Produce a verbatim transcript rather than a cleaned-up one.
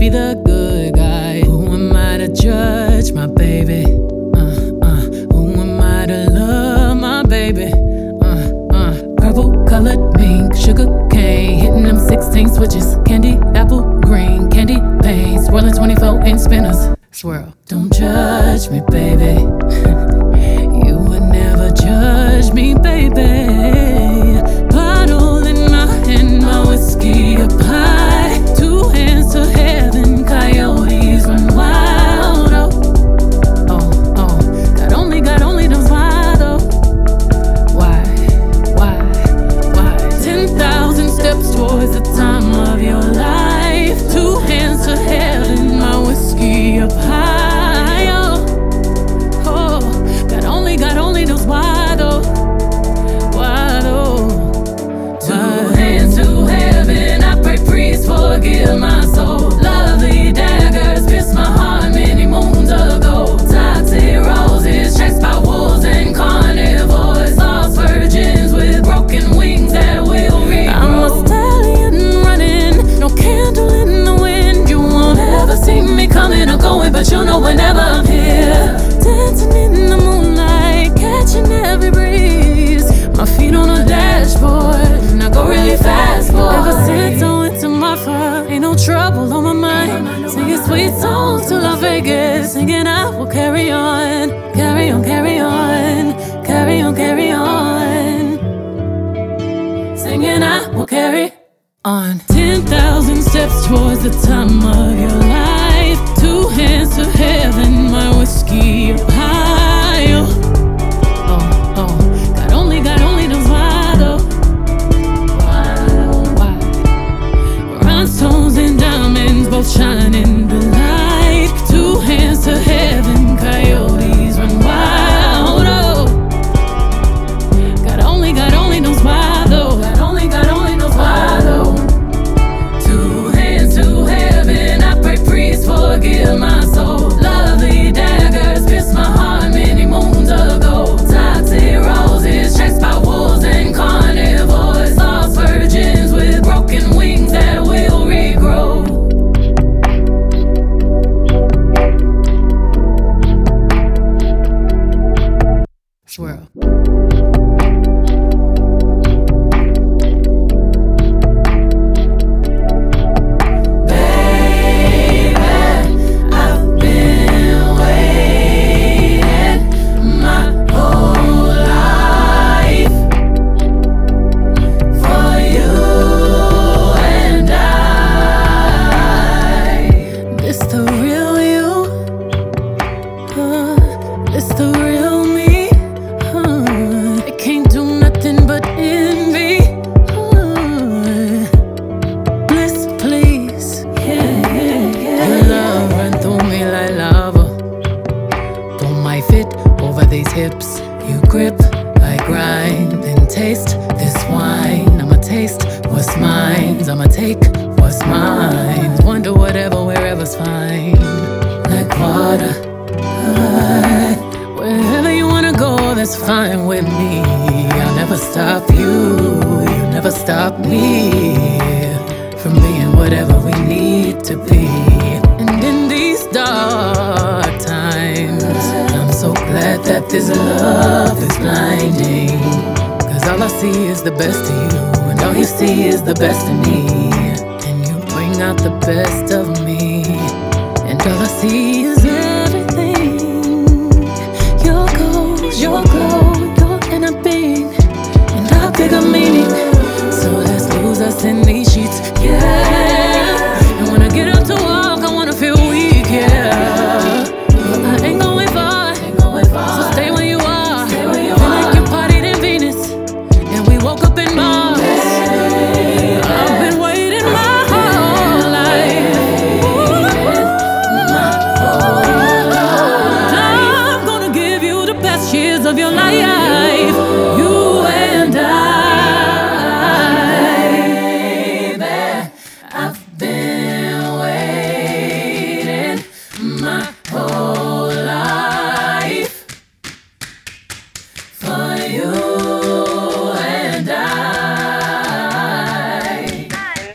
be the good guy. Who am I to judge my baby? Uh, uh, who am I to love my baby? Uh, uh, purple colored mink, sugar cane, hitting them sixteen switches, candy, apple, green, candy paint, swirling twenty-four inch spinners. Swirl. Don't judge me, baby. You would never judge me, baby. Bottle in my hand, my whiskey up high. Two hands to heaven, coyotes run wild. Oh, oh, oh. God only, God only knows why, though. Why, why, why? Ten thousand steps towards the time of your life. Two hands to heaven, my whiskey up high. Oh, oh. God only, God only knows why, though. Why, though? Two hands to heaven, I pray, please forgive my soul. Lovely daggers pierced my heart many moons ago. Toxic roses chased by wolves and carnivores. Lost virgins with broken wings that will regrow. I'm a stallion running, no candle in the wind. You won't ever see me coming or going, but you'll know whenever I'm here. Dancing in the moonlight, catching every breeze. My feet on the dashboard, and I go really fast, boy. Ever since I went to my far, ain't no trouble on my mind. Singing sweet songs till Las Vegas, singing I will carry on, carry on, carry on, carry on, carry on. Singing I will carry on. Ten thousand steps towards the time of your life. Two hands to heaven, my whiskey up high. Oh, oh, God only, God only knows why, though. Why, why? Rhinestones and diamonds both shine in the light. Two hands to heaven, coyotes run wild. Oh, God only, God only knows why, though. God only, God only knows why, though. Two hands to heaven, I pray, please forgive my soul. Lovely daggers pierced my heart many moons ago. Toxic roses chased by wolves and carnivores. Lost virgins with broken wings that will regrow. Swirl. It's the real me. Uh, I can't do nothing but envy. Uh, bliss, please. Yeah, yeah, yeah. Your love run through me like lava. Pull my fit over these hips. You grip, I grind, then taste this wine. I'ma taste what's mine. I'ma take what's mine. Wonder whatever, wherever's fine. Like water. Uh, Wherever you wanna go, that's fine with me. I'll never stop you, you never stop me from being whatever we need to be. And in these dark times, I'm so glad that this love is blinding. Cause all I see is the best of you, and all you see is the best of me. And you bring out the best of me, and all I see is everything. Your glow, your inner being, and our bigger meaning. So let's lose us in these sheets, yeah. And when I get up to walk, I wanna feel weak, yeah. But I ain't going far, so stay where you are. Feel like you partied in Venus, and we woke up in Mars. I've been waiting my whole life. My whole life. I'm gonna give you the best years of your life.